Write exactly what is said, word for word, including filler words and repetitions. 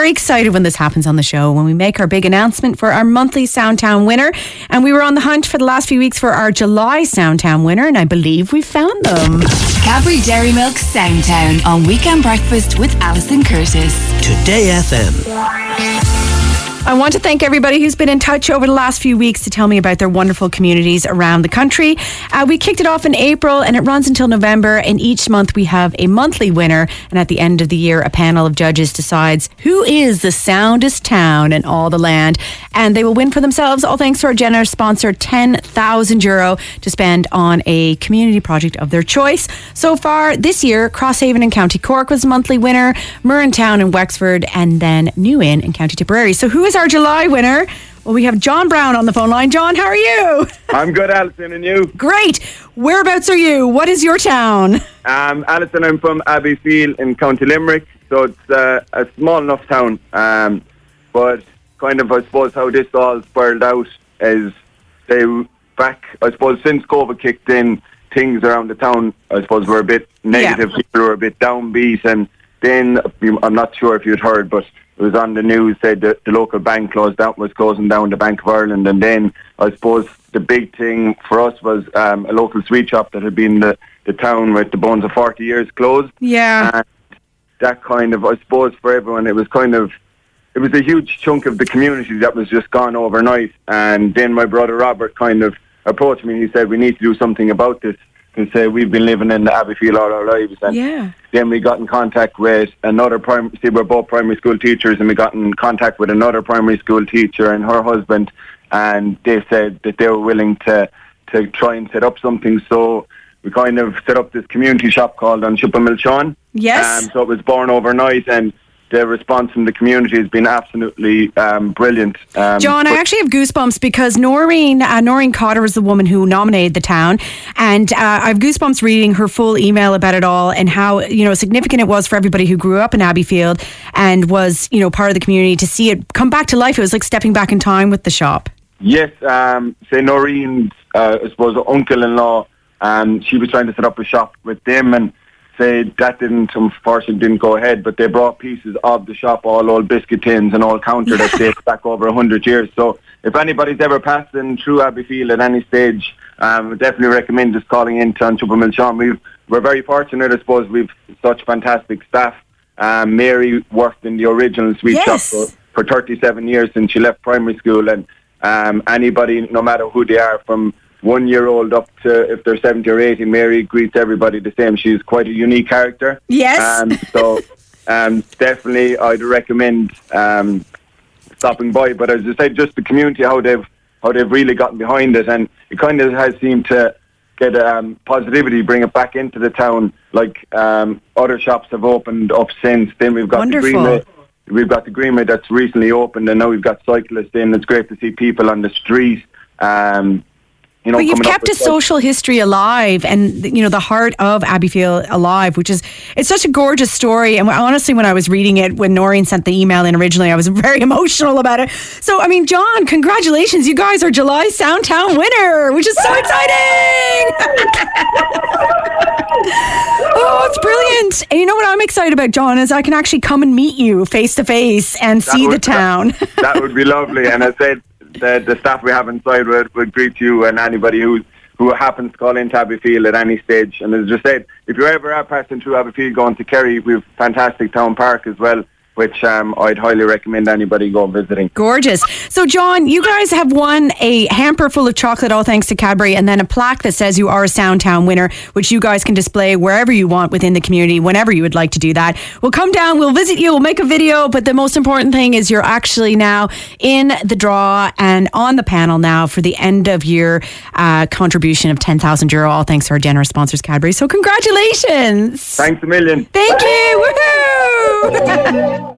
very excited when this happens on the show, when we make our big announcement for our monthly Soundtown winner. And we were on the hunt for the last few weeks for our July Soundtown winner, and I believe we found them. Cadbury Dairy Milk Soundtown on Weekend Breakfast with Alison Curtis. Today F M. I want to thank everybody who's been in touch over the last few weeks to tell me about their wonderful communities around the country. Uh, we kicked it off in April and it runs until November, and each month we have a monthly winner, and at the end of the year a panel of judges decides who is the soundest town in all the land, and they will win for themselves, all thanks to our generous sponsor, ten thousand euro to spend on a community project of their choice. So far this year, Crosshaven in County Cork was the monthly winner, Muirintown in Wexford, and then New Inn in County Tipperary. So who is our July winner? Well, we have John Brown on the phone line. John, how are you? I'm good, Alison, and you? Great. Whereabouts are you? What is your town? Um, Alison, I'm from Abbeyfield in County Limerick, so it's uh, a small enough town. Um, but kind of, I suppose, how this all spiraled out is they back, I suppose, since COVID kicked in, things around the town, I suppose, were a bit negative. Yeah. People were a bit downbeat, and then I'm not sure if you'd heard, but it was on the news, said that the local bank closed down, was closing down, the Bank of Ireland. And then I suppose the big thing for us was um, a local sweet shop that had been the, the town with the bones of forty years closed. Yeah. And that kind of, I suppose for everyone, it was kind of, it was a huge chunk of the community that was just gone overnight. And then my brother Robert kind of approached me and he said, we need to do something about this. And say we've been living in the Abbeyfield all our lives, and yeah. then we got in contact with another primary. See, we're both primary school teachers, and we got in contact with another primary school teacher and her husband, and they said that they were willing to to try and set up something. So we kind of set up this community shop called on Shupamilchon. Yes. Um, so it was born overnight, and the response from the community has been absolutely um, brilliant. Um, John, I actually have goosebumps because Noreen, uh, Noreen Cotter was the woman who nominated the town, and uh, I have goosebumps reading her full email about it all and how, you know, significant it was for everybody who grew up in Abbeyfield and was, you know, part of the community to see it come back to life. It was like stepping back in time with the shop. Yes, um, say Noreen's, uh, I suppose, uncle-in-law, um, she was trying to set up a shop with them, and say that didn't, unfortunately, didn't go ahead, but they brought pieces of the shop, all old biscuit tins and all counter that dates back over a hundred years. So if anybody's ever passing through Abbeyfield at any stage, um, I definitely recommend just calling in to Shupamilchon. We've We're very fortunate, I suppose. We've such fantastic staff. Um, Mary worked in the original sweet Yes. shop for, for thirty-seven years since she left primary school, and um, anybody, no matter who they are, from one year old up to if they're seventy or eighty, Mary greets everybody the same. She's quite a unique character. Yes. Um, so um, definitely I'd recommend um, stopping by. But as I said, just the community, how they've how they've really gotten behind it, and it kind of has seemed to get um, positivity, bring it back into the town. Like um, other shops have opened up since. Then we've got Wonderful. the Greenway. We've got the Greenway that's recently opened, and now we've got cyclists in. It's great to see people on the street. Um, You know, But you've coming up kept a with social history alive, and, you know, the heart of Abbeyfield alive, which is, it's such a gorgeous story. And honestly, when I was reading it, when Noreen sent the email in originally, I was very emotional about it. So, I mean, John, congratulations. You guys are July Soundtown winner, which is so exciting. Oh, it's brilliant. And you know what I'm excited about, John, is I can actually come and meet you face to face and That see would- the town. That, that would be lovely. And I said the, the staff we have inside would, would greet you and anybody who who happens to call into Abbeyfield at any stage. And as I said, if you ever are passing through Abbeyfield going to Kerry, we have fantastic town park as well, which um, I'd highly recommend anybody go visiting. Gorgeous. So, John, you guys have won a hamper full of chocolate, all thanks to Cadbury, and then a plaque that says you are a Soundtown winner, which you guys can display wherever you want within the community, whenever you would like to do that. We'll come down, we'll visit you, we'll make a video, but the most important thing is you're actually now in the draw and on the panel now for the end of year uh, contribution of ten thousand euro, all thanks to our generous sponsors, Cadbury. So, congratulations. Thanks a million. Thank you. Woohoo.